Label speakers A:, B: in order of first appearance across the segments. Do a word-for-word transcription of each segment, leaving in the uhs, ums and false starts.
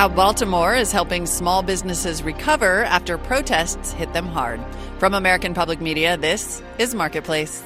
A: How Baltimore is helping small businesses recover after protests hit them hard. From American Public Media, this is Marketplace.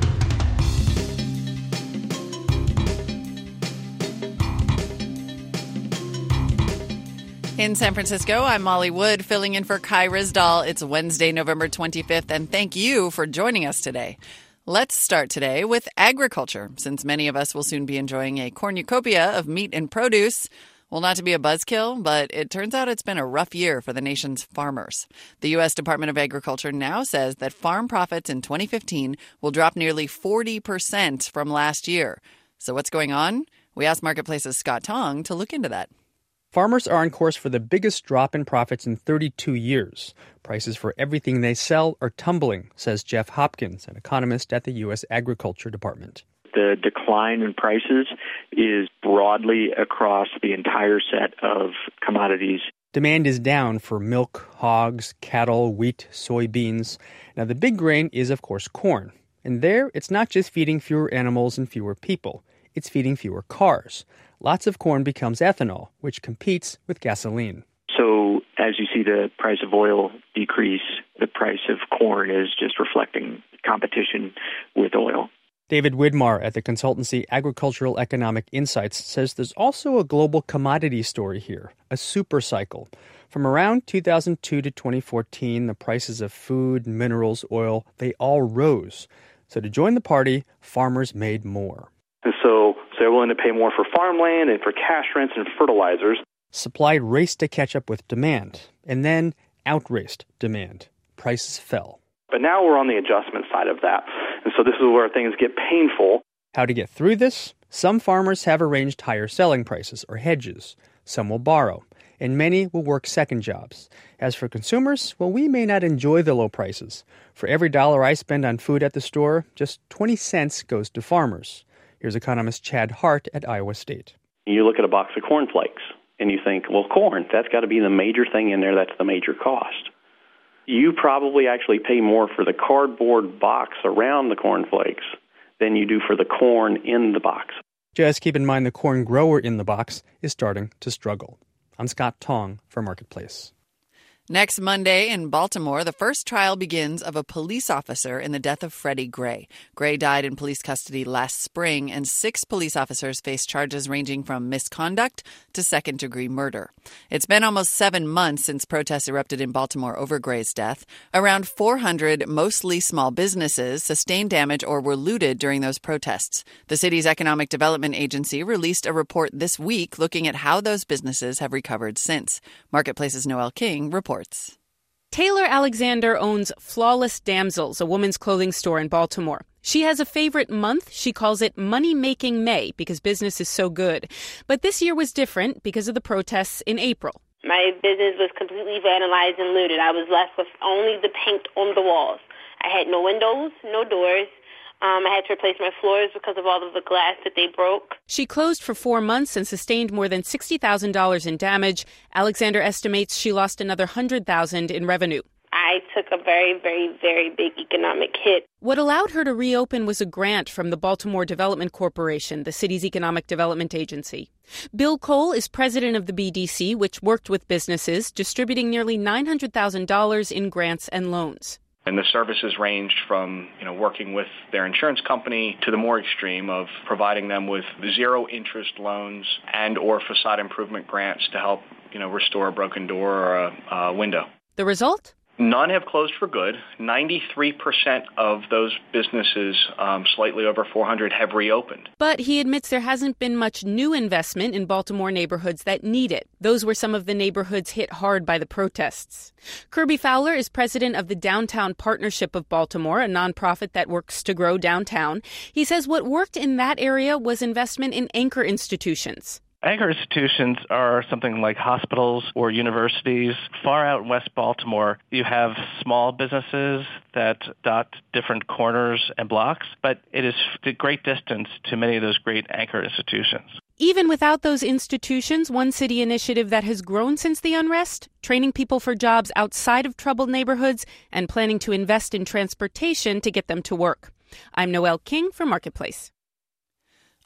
A: In San Francisco, I'm Molly Wood, filling in for Kai Rizdal. It's Wednesday, November twenty-fifth, and thank you for joining us today. Let's start today with agriculture, since many of us will soon be enjoying a cornucopia of meat and produce. Well, not to be a buzzkill, but it turns out it's been a rough year for the nation's farmers. The U S Department of Agriculture now says that farm profits in twenty fifteen will drop nearly forty percent from last year. So what's going on? We asked Marketplace's Scott Tong to look into that.
B: Farmers are on course for the biggest drop in profits in thirty-two years. Prices for everything they sell are tumbling, says Jeff Hopkins, an economist at the U S Agriculture Department.
C: The decline in prices is broadly across the entire set of commodities.
B: Demand is down for milk, hogs, cattle, wheat, soybeans. Now, the big grain is, of course, corn. And there, it's not just feeding fewer animals and fewer people. It's feeding fewer cars. Lots of corn becomes ethanol, which competes with gasoline.
C: So as you see the price of oil decrease, the price of corn is just reflecting competition with oil.
B: David Widmar at the consultancy Agricultural Economic Insights says there's also a global commodity story here, a super cycle. From around two thousand two to twenty fourteen, the prices of food, minerals, oil, they all rose. So to join the party, farmers made more.
D: And so, so they're willing to pay more for farmland and for cash rents and fertilizers.
B: Supply raced to catch up with demand, and then outraced demand. Prices fell.
D: But now we're on the adjustment side of that. And so this is where things get painful.
B: How to get through this? Some farmers have arranged higher selling prices or hedges. Some will borrow, and many will work second jobs. As for consumers, well, we may not enjoy the low prices. For every dollar I spend on food at the store, just twenty cents goes to farmers. Here's economist Chad Hart at Iowa State.
E: You look at a box of cornflakes, and you think, well, corn, that's got to be the major thing in there. That's the major cost. You probably actually pay more for the cardboard box around the cornflakes than you do for the corn in the box.
B: Just keep in mind the corn grower in the box is starting to struggle. I'm Scott Tong for Marketplace.
A: Next Monday in Baltimore, the first trial begins of a police officer in the death of Freddie Gray. Gray died in police custody last spring, and six police officers face charges ranging from misconduct to second-degree murder. It's been almost seven months since protests erupted in Baltimore over Gray's death. Around four hundred, mostly small businesses, sustained damage or were looted during those protests. The city's Economic Development Agency released a report this week looking at how those businesses have recovered since. Marketplace's Noel King reports.
F: Taylor Alexander owns Flawless Damsels, a women's clothing store in Baltimore. She has a favorite month. She calls it Money-Making May because business is so good. But this year was different because of the protests in April.
G: My business was completely vandalized and looted. I was left with only the paint on the walls. I had no windows, no doors. Um, I had to replace my floors because of all of the glass that they broke.
F: She closed for four months and sustained more than sixty thousand dollars in damage. Alexander estimates she lost another one hundred thousand dollars in revenue.
G: I took a very, very, very big economic hit.
F: What allowed her to reopen was a grant from the Baltimore Development Corporation, the city's economic development agency. Bill Cole is president of the B D C, which worked with businesses, distributing nearly nine hundred thousand dollars in grants and loans.
H: And the services ranged from, you know, working with their insurance company to the more extreme of providing them with zero interest loans and or facade improvement grants to help, you know, restore a broken door or a, a window.
F: The result?
H: None have closed for good. ninety-three percent of those businesses, um, slightly over four hundred, have reopened.
F: But he admits there hasn't been much new investment in Baltimore neighborhoods that need it. Those were some of the neighborhoods hit hard by the protests. Kirby Fowler is president of the Downtown Partnership of Baltimore, a nonprofit that works to grow downtown. He says what worked in that area was investment in anchor institutions.
I: Anchor institutions are something like hospitals or universities. Far out in West Baltimore, you have small businesses that dot different corners and blocks, but it is a great distance to many of those great anchor institutions.
F: Even without those institutions, one city initiative that has grown since the unrest, training people for jobs outside of troubled neighborhoods and planning to invest in transportation to get them to work. I'm Noel King for Marketplace.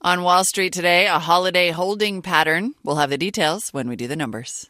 A: On Wall Street today, a holiday holding pattern. We'll have the details when we do the numbers.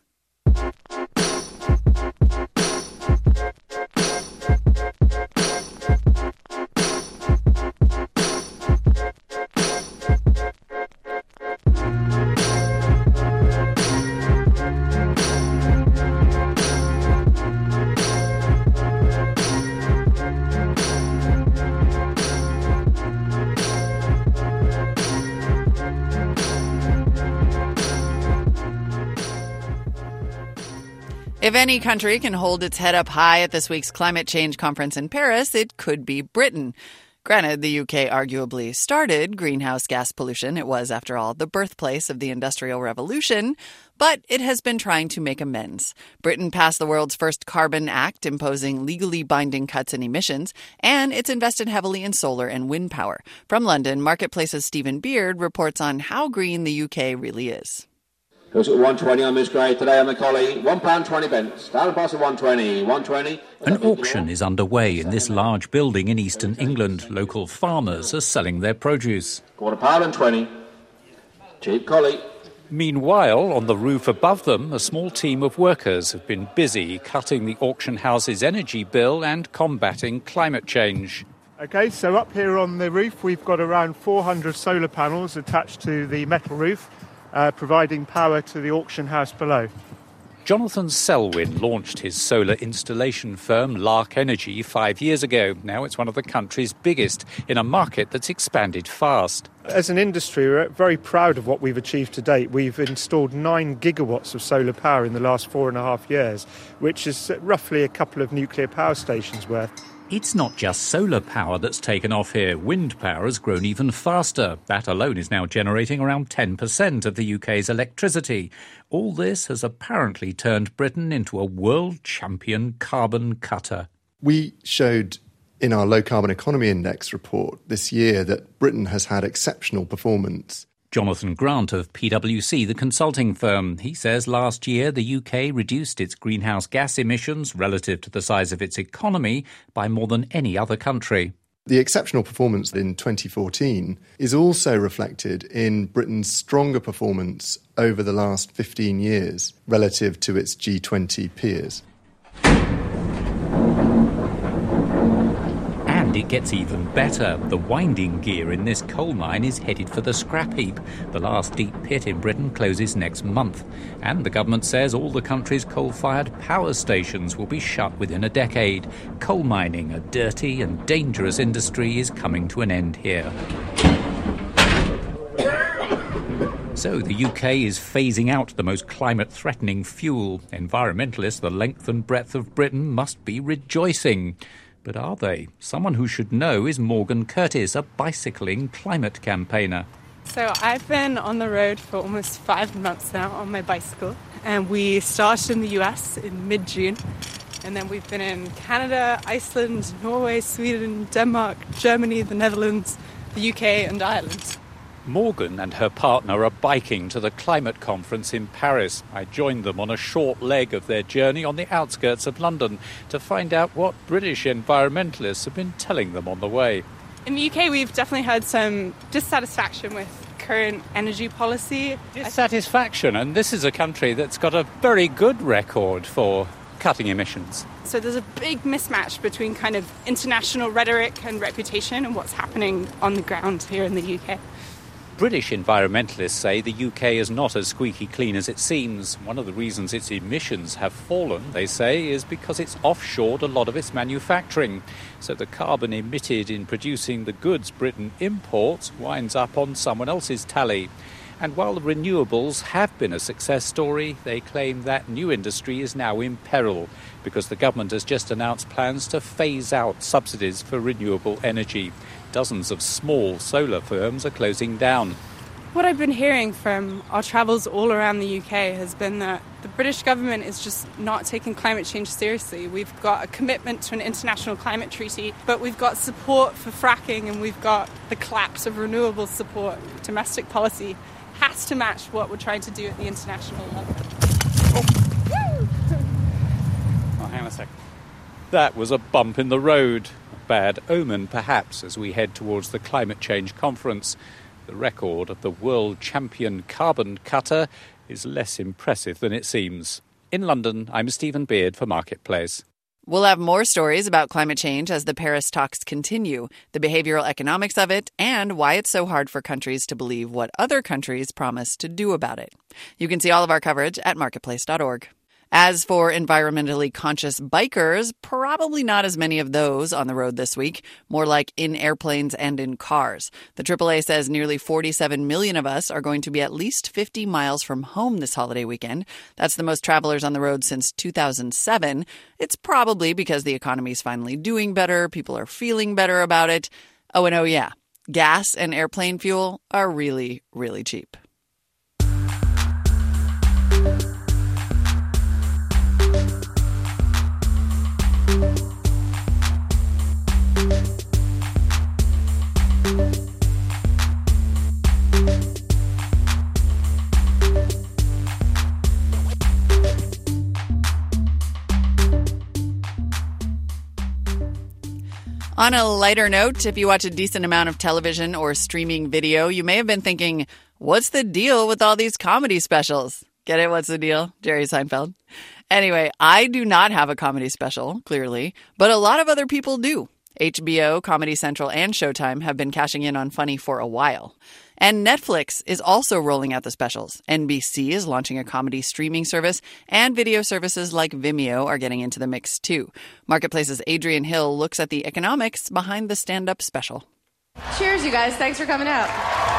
A: If any country can hold its head up high at this week's climate change conference in Paris, it could be Britain. Granted, the U K arguably started greenhouse gas pollution. It was, after all, the birthplace of the Industrial Revolution. But it has been trying to make amends. Britain passed the world's first Carbon Act, imposing legally binding cuts in emissions, and it's invested heavily in solar and wind power. From London, Marketplace's Stephen Beard reports on how green the U K really is.
J: Goes at one twenty on Miss Gray today on the collie. one pound twenty pence. Down past at one twenty. one twenty.
K: An auction is underway in this large building in eastern England. Local farmers are selling their produce.
J: Quarter pound and twenty. Cheap collie.
K: Meanwhile, on the roof above them, a small team of workers have been busy cutting the auction house's energy bill and combating climate change.
L: OK, so up here on the roof, we've got around four hundred solar panels attached to the metal roof, Uh, providing power to the auction house below.
K: Jonathan Selwyn launched his solar installation firm Lark Energy five years ago. Now it's one of the country's biggest in a market that's expanded fast.
L: As an industry, we're very proud of what we've achieved to date. We've installed nine gigawatts of solar power in the last four and a half years, which is roughly a couple of nuclear power stations worth.
K: It's not just solar power that's taken off here. Wind power has grown even faster. That alone is now generating around ten percent of the U K's electricity. All this has apparently turned Britain into a world champion carbon cutter.
M: We showed in our Low Carbon Economy Index report this year that Britain has had exceptional performance.
K: Jonathan Grant of P W C, the consulting firm. He says last year the U K reduced its greenhouse gas emissions relative to the size of its economy by more than any other country.
M: The exceptional performance in twenty fourteen is also reflected in Britain's stronger performance over the last fifteen years relative to its G twenty peers.
K: And it gets even better. The winding gear in this coal mine is headed for the scrap heap. The last deep pit in Britain closes next month. And the government says all the country's coal-fired power stations will be shut within a decade. Coal mining, a dirty and dangerous industry, is coming to an end here. So the U K is phasing out the most climate-threatening fuel. Environmentalists the length and breadth of Britain must be rejoicing. But are they? Someone who should know is Morgan Curtis, a bicycling climate campaigner.
N: So I've been on the road for almost five months now on my bicycle. And we started in the U S in mid-June. And then we've been in Canada, Iceland, Norway, Sweden, Denmark, Germany, the Netherlands, the U K and Ireland.
K: Morgan and her partner are biking to the climate conference in Paris. I joined them on a short leg of their journey on the outskirts of London to find out what British environmentalists have been telling them on the way.
N: In the U K, we've definitely had some dissatisfaction with current energy policy.
K: Dissatisfaction, and this is a country that's got a very good record for cutting emissions.
N: So there's a big mismatch between kind of international rhetoric and reputation and what's happening on the ground here in the U K.
K: British environmentalists say the U K is not as squeaky clean as it seems. One of the reasons its emissions have fallen, they say, is because it's offshored a lot of its manufacturing. So the carbon emitted in producing the goods Britain imports winds up on someone else's tally. And while the renewables have been a success story, they claim that new industry is now in peril because the government has just announced plans to phase out subsidies for renewable energy. Dozens of small solar firms are closing down.
N: What I've been hearing from our travels all around the U K has been that the British government is just not taking climate change seriously. We've got a commitment to an international climate treaty, but we've got support for fracking and we've got the collapse of renewable support. Domestic policy has to match what we're trying to do at the international level.
K: Oh, oh hang on a second. That was a bump in the road. Bad omen, perhaps, as we head towards the climate change conference. The record of the world champion carbon cutter is less impressive than it seems. In London, I'm Stephen Beard for Marketplace.
A: We'll have more stories about climate change as the Paris talks continue, the behavioral economics of it, and why it's so hard for countries to believe what other countries promise to do about it. You can see all of our coverage at marketplace dot org. As for environmentally conscious bikers, probably not as many of those on the road this week, more like in airplanes and in cars. The triple A says nearly forty-seven million of us are going to be at least fifty miles from home this holiday weekend. That's the most travelers on the road since two thousand seven. It's probably because the economy's finally doing better, people are feeling better about it. Oh, and oh yeah, gas and airplane fuel are really, really cheap. On a lighter note, if you watch a decent amount of television or streaming video, you may have been thinking, what's the deal with all these comedy specials? Get it? What's the deal? Jerry Seinfeld. Anyway, I do not have a comedy special, clearly, but a lot of other people do. H B O, Comedy Central, and Showtime have been cashing in on Funny for a while. And Netflix is also rolling out the specials. N B C is launching a comedy streaming service, and video services like Vimeo are getting into the mix too. Marketplace's Adrian Hill looks at the economics behind the stand-up special.
O: Cheers, you guys. Thanks for coming out.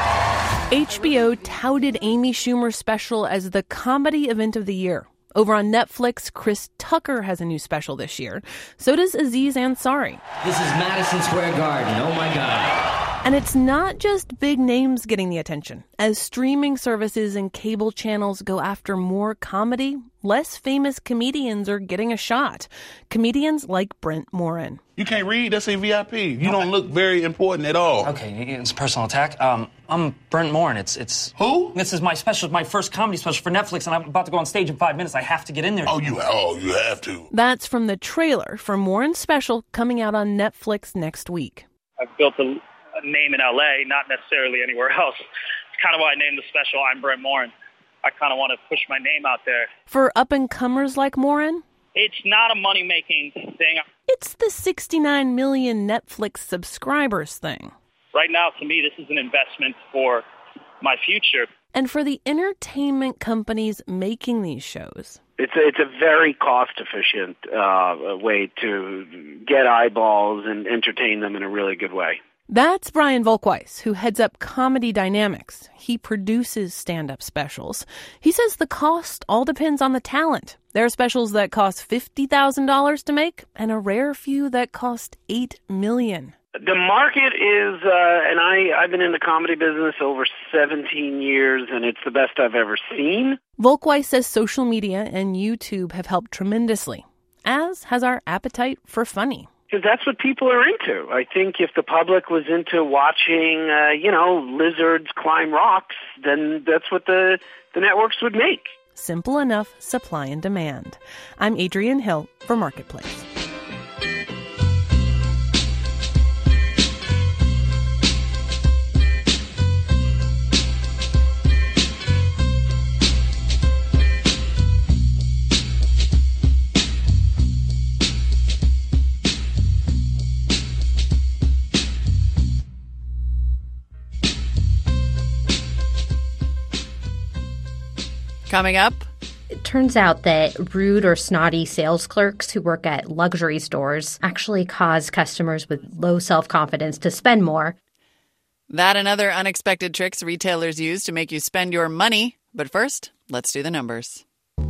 P: H B O touted Amy Schumer's special as the comedy event of the year. Over on Netflix, Chris Tucker has a new special this year. So does Aziz Ansari.
Q: This is Madison Square Garden. Oh, my God.
P: And it's not just big names getting the attention. As streaming services and cable channels go after more comedy, less famous comedians are getting a shot. Comedians like Brent Morin.
R: You can't read? That's a V I P. You don't look very important at all.
Q: Okay, it's a personal attack. Um, I'm Brent Morin. It's it's
R: who?
Q: This is my special, my first comedy special for Netflix, and I'm about to go on stage in five minutes. I have to get in there.
R: Oh, you oh you have to.
P: That's from the trailer for Morin's special coming out on Netflix next week.
S: I've built a, a name in L A, not necessarily anywhere else. It's kind of why I named the special I'm Brent Morin. I kind of want to push my name out there.
P: For up-and-comers like Morin?
S: It's not a money-making thing.
P: It's the sixty-nine million Netflix subscribers thing.
S: Right now, to me, this is an investment for my future.
P: And for the entertainment companies making these shows.
T: It's a, it's a very cost-efficient uh, way to get eyeballs and entertain them in a really good way.
P: That's Brian Volkweiss, who heads up Comedy Dynamics. He produces stand-up specials. He says the cost all depends on the talent. There are specials that cost fifty thousand dollars to make and a rare few that cost eight million dollars.
T: The market is, uh, and I, I've been in the comedy business over seventeen years, and it's the best I've ever seen.
P: Volkweiss says social media and YouTube have helped tremendously, as has our appetite for funny.
T: Because that's what people are into. I think if the public was into watching, uh, you know, lizards climb rocks, then that's what the, the networks would make.
P: Simple enough, supply and demand. I'm Adrian Hill for Marketplace.
A: Coming up.
U: It turns out that rude or snotty sales clerks who work at luxury stores actually cause customers with low self-confidence to spend more.
A: That and other unexpected tricks retailers use to make you spend your money. But first, let's do the numbers.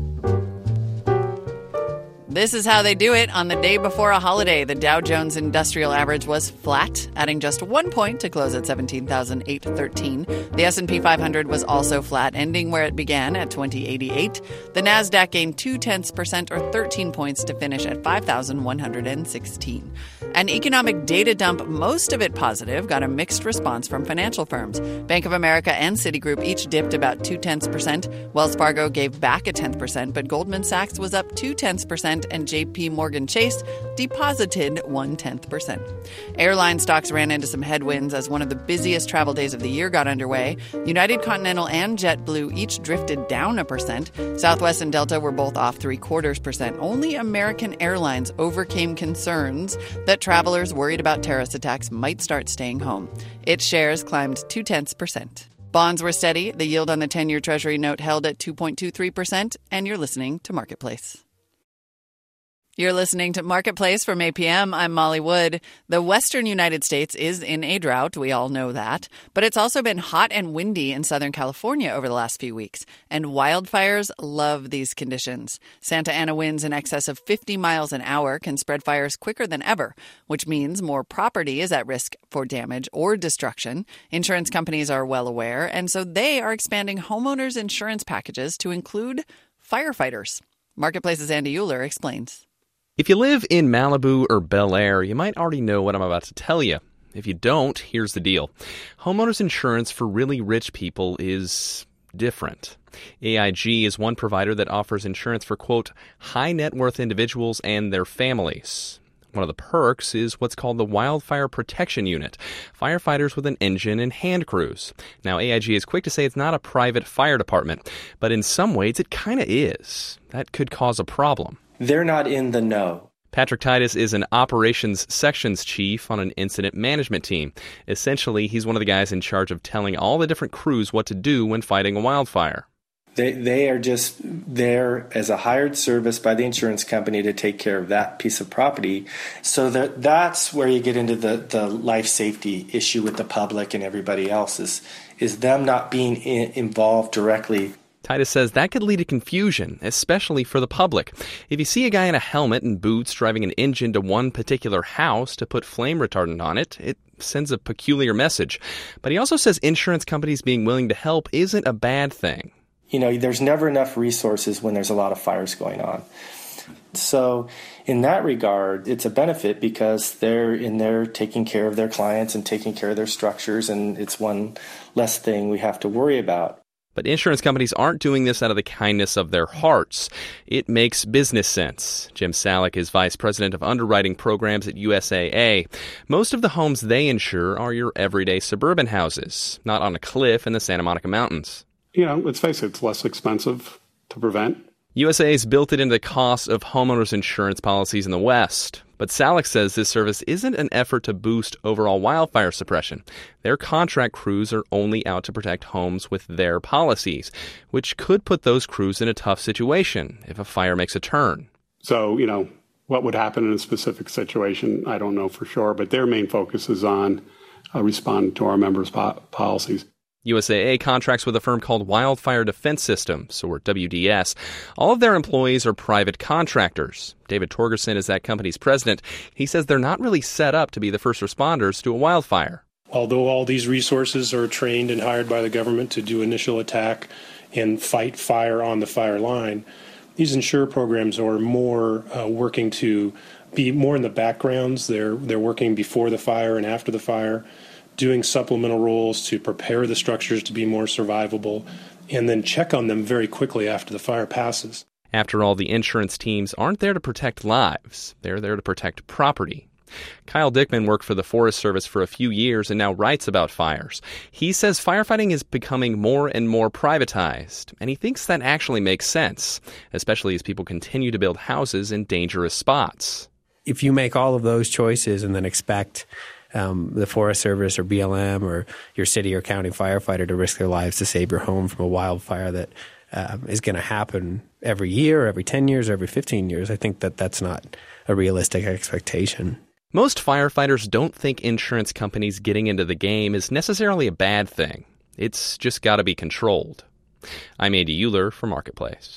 A: This is how they do it. On the day before a holiday, the Dow Jones Industrial Average was flat, adding just one point to close at seventeen thousand eight hundred thirteen. The S and P five hundred was also flat, ending where it began at twenty eighty-eight. The Nasdaq gained two-tenths percent or thirteen points to finish at five thousand one hundred sixteen. An economic data dump, most of it positive, got a mixed response from financial firms. Bank of America and Citigroup each dipped about two-tenths percent. Wells Fargo gave back a tenth percent, but Goldman Sachs was up two-tenths percent. percent, and J P Morgan Chase deposited one-tenth percent. Airline stocks ran into some headwinds as one of the busiest travel days of the year got underway. United, Continental, and JetBlue each drifted down a percent. Southwest and Delta were both off three-quarters percent. Only American Airlines overcame concerns that travelers worried about terrorist attacks might start staying home. Its shares climbed two-tenths percent. Bonds were steady. The yield on the ten-year Treasury note held at two point two three percent, and you're listening to Marketplace. You're listening to Marketplace from A P M. I'm Molly Wood. The western United States is in a drought. We all know that. But it's also been hot and windy in Southern California over the last few weeks. And wildfires love these conditions. Santa Ana winds in excess of fifty miles an hour can spread fires quicker than ever, which means more property is at risk for damage or destruction. Insurance companies are well aware, and so they are expanding homeowners' insurance packages to include firefighters. Marketplace's Andy Euler explains.
C: If you live in Malibu or Bel Air, you might already know what I'm about to tell you. If you don't, here's the deal. Homeowners insurance for really rich people is different. A I G is one provider that offers insurance for, quote, high net worth individuals and their families. One of the perks is what's called the Wildfire Protection Unit, firefighters with an engine and hand crews. Now, A I G is quick to say it's not a private fire department, but in some ways it kind of is. That could cause a problem.
V: They're not in the know.
C: Patrick Titus is an operations sections chief on an incident management team. Essentially, he's one of the guys in charge of telling all the different crews what to do when fighting a wildfire.
V: They they are just there as a hired service by the insurance company to take care of that piece of property. So that that's where you get into the, the life safety issue with the public and everybody else is, is them not being in, involved directly.
C: Titus says that could lead to confusion, especially for the public. If you see a guy in a helmet and boots driving an engine to one particular house to put flame retardant on it, it sends a peculiar message. But he also says insurance companies being willing to help isn't a bad thing.
V: You know, there's never enough resources when there's a lot of fires going on. So in that regard, it's a benefit because they're in there taking care of their clients and taking care of their structures, and it's one less thing we have to worry about.
C: But insurance companies aren't doing this out of the kindness of their hearts. It makes business sense. Jim Salick is vice president of underwriting programs at U S A A. Most of the homes they insure are your everyday suburban houses, not on a cliff in the Santa Monica Mountains.
W: You know, let's face it, it's less expensive to prevent.
C: U S A A's built it into the cost of homeowners insurance policies in the West. But Salick says this service isn't an effort to boost overall wildfire suppression. Their contract crews are only out to protect homes with their policies, which could put those crews in a tough situation if a fire makes a turn.
W: So, you know, what would happen in a specific situation, I don't know for sure, but their main focus is on uh, responding to our members' po- policies.
C: U S A A contracts with a firm called Wildfire Defense Systems, or W D S. All of their employees are private contractors. David Torgerson is that company's president. He says they're not really set up to be the first responders to a wildfire.
X: Although all these resources are trained and hired by the government to do initial attack and fight fire on the fire line, these insure programs are more uh, working to be more in the backgrounds. They're they're working before the fire and after the fire, doing supplemental roles to prepare the structures to be more survivable, and then check on them very quickly after the fire passes.
C: After all, the insurance teams aren't there to protect lives. They're there to protect property. Kyle Dickman worked for the Forest Service for a few years and now writes about fires. He says firefighting is becoming more and more privatized, and he thinks that actually makes sense, especially as people continue to build houses in dangerous spots.
Y: If you make all of those choices and then expect Um, the Forest Service or B L M or your city or county firefighter to risk their lives to save your home from a wildfire that uh, is going to happen every year, every ten years, or every fifteen years, I think that that's not a realistic expectation.
C: Most firefighters don't think insurance companies getting into the game is necessarily a bad thing. It's just got to be controlled. I'm Andy Euler for Marketplace.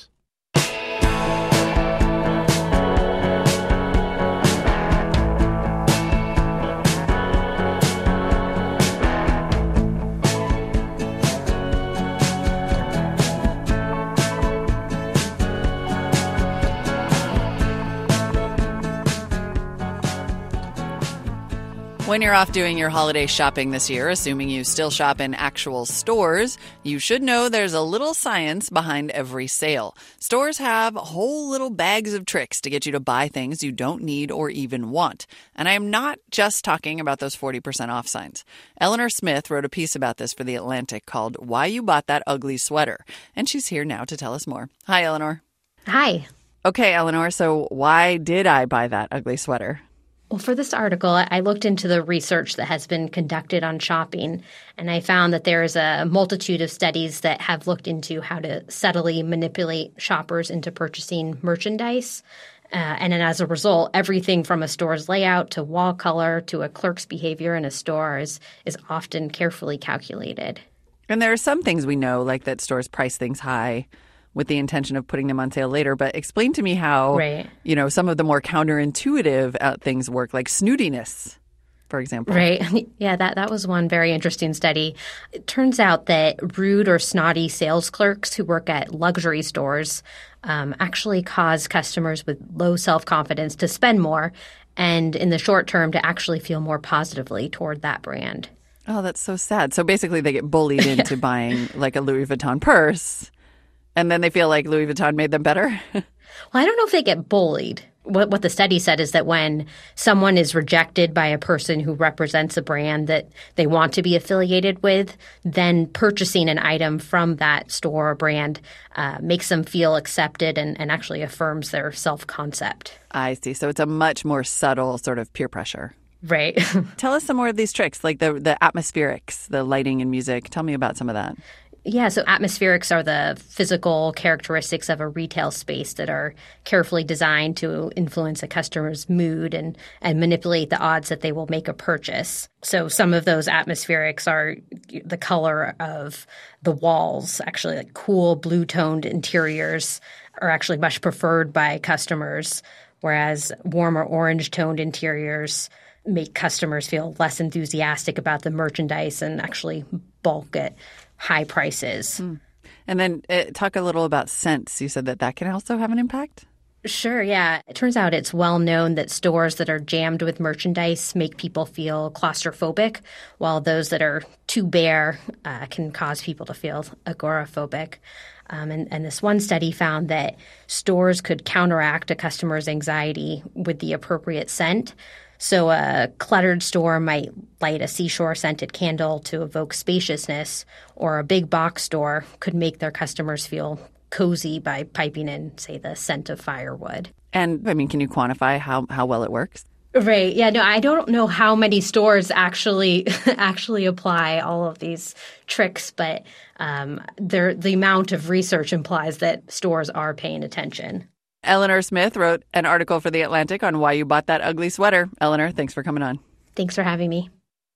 A: When you're off doing your holiday shopping this year, assuming you still shop in actual stores, you should know there's a little science behind every sale. Stores have whole little bags of tricks to get you to buy things you don't need or even want. And I am not just talking about those forty percent off signs. Eleanor Smith wrote a piece about this for The Atlantic called Why You Bought That Ugly Sweater. And she's here now to tell us more. Hi, Eleanor.
U: Hi.
A: Okay, Eleanor, so why did I buy that ugly sweater?
U: Well, for this article, I looked into the research that has been conducted on shopping, and I found that there is a multitude of studies that have looked into how to subtly manipulate shoppers into purchasing merchandise. Uh, and then as a result, everything from a store's layout to wall color to a clerk's behavior in a store is, is often carefully calculated.
A: And there are some things we know, like that stores price things high with the intention of putting them on sale later. But explain to me how,
U: right.
A: you know, some of the more counterintuitive uh, things work, like snootiness, for example.
U: Right. Yeah, that, that was one very interesting study. It turns out that rude or snotty sales clerks who work at luxury stores um, actually cause customers with low self-confidence to spend more and in the short term to actually feel more positively toward that brand.
A: Oh, that's so sad. So basically they get bullied into yeah. buying like a Louis Vuitton purse. And then they feel like Louis Vuitton made them better?
U: Well, I don't know if they get bullied. What what the study said is that when someone is rejected by a person who represents a brand that they want to be affiliated with, then purchasing an item from that store or brand uh, makes them feel accepted and, and actually affirms their self-concept.
A: I see. So it's a much more subtle sort of peer pressure.
U: Right.
A: Tell us some more of these tricks, like the, the atmospherics, the lighting and music. Tell me about some of that.
U: Yeah, so atmospherics are the physical characteristics of a retail space that are carefully designed to influence a customer's mood and, and manipulate the odds that they will make a purchase. So some of those atmospherics are the color of the walls, actually like cool blue-toned interiors are actually much preferred by customers, whereas warmer orange-toned interiors make customers feel less enthusiastic about the merchandise and actually balk at high prices.
A: Mm. And then uh, talk a little about scents. You said that that can also have an impact?
U: Sure, yeah. It turns out it's well known that stores that are jammed with merchandise make people feel claustrophobic, while those that are too bare uh, can cause people to feel agoraphobic. Um, and, and this one study found that stores could counteract a customer's anxiety with the appropriate scent. So a cluttered store might light a seashore-scented candle to evoke spaciousness, or a big box store could make their customers feel cozy by piping in, say, the scent of firewood.
A: And, I mean, can you quantify how, how well it works?
U: Right. Yeah, no, I don't know how many stores actually actually apply all of these tricks, but um, the amount of research implies that stores are paying attention.
A: Eleanor Smith wrote an article for The Atlantic on why you bought that ugly sweater. Eleanor, thanks for coming on.
U: Thanks for having me.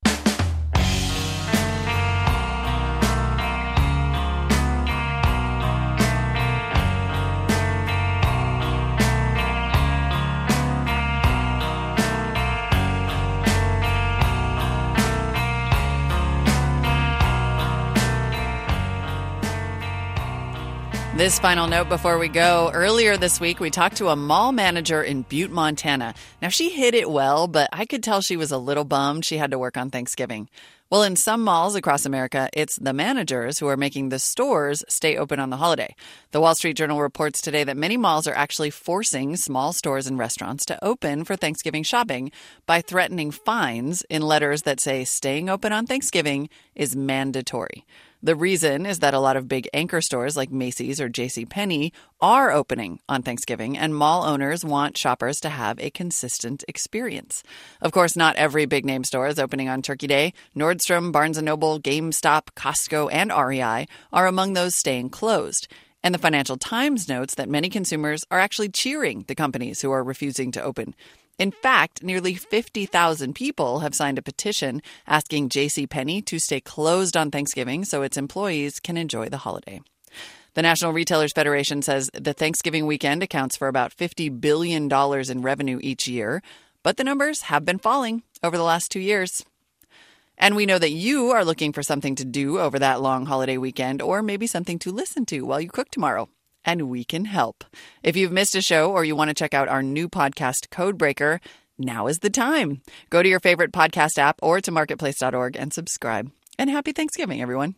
A: This final note before we go. Earlier this week, we talked to a mall manager in Butte, Montana. Now, she hid it well, but I could tell she was a little bummed she had to work on Thanksgiving. Well, in some malls across America, it's the managers who are making the stores stay open on the holiday. The Wall Street Journal reports today that many malls are actually forcing small stores and restaurants to open for Thanksgiving shopping by threatening fines in letters that say staying open on Thanksgiving is mandatory. The reason is that a lot of big anchor stores like Macy's or JCPenney are opening on Thanksgiving, and mall owners want shoppers to have a consistent experience. Of course, not every big-name store is opening on Turkey Day. Nordstrom, Barnes and Noble, GameStop, Costco, and R E I are among those staying closed. And the Financial Times notes that many consumers are actually cheering the companies who are refusing to open. In fact, nearly fifty thousand people have signed a petition asking JCPenney to stay closed on Thanksgiving so its employees can enjoy the holiday. The National Retailers Federation says the Thanksgiving weekend accounts for about fifty billion dollars in revenue each year, but the numbers have been falling over the last two years. And we know that you are looking for something to do over that long holiday weekend, or maybe something to listen to while you cook tomorrow. And we can help. If you've missed a show or you want to check out our new podcast, Codebreaker, Now is the time. Go to your favorite podcast app or to marketplace dot org and subscribe. And happy Thanksgiving, everyone.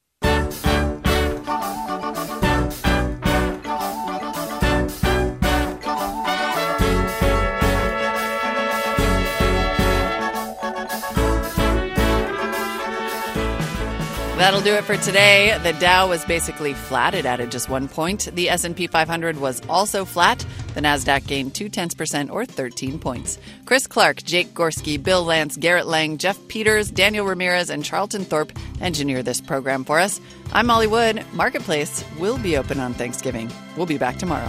A: That'll do it for today. The Dow was basically flat. It added just one point. The S and P five hundred was also flat. The NASDAQ gained two-tenths percent or thirteen points. Chris Clark, Jake Gorski, Bill Lance, Garrett Lang, Jeff Peters, Daniel Ramirez, and Charlton Thorpe engineer this program for us. I'm Molly Wood. Marketplace will be open on Thanksgiving. We'll be back tomorrow.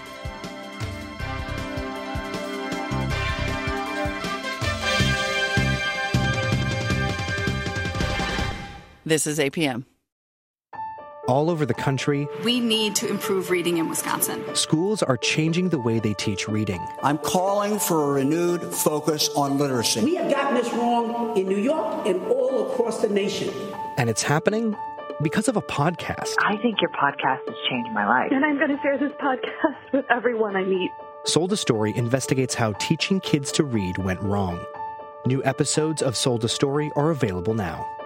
A: This is A P M.
B: All over the country,
D: we need to improve reading in Wisconsin.
B: Schools are changing the way they teach reading.
E: I'm calling for a renewed focus on literacy.
G: We have gotten this wrong in New York and all across the nation.
B: And it's happening because of a podcast.
H: I think your podcast has changed my life.
Z: And I'm going to share this podcast with everyone I meet.
B: Sold a Story investigates how teaching kids to read went wrong. New episodes of Sold a Story are available now.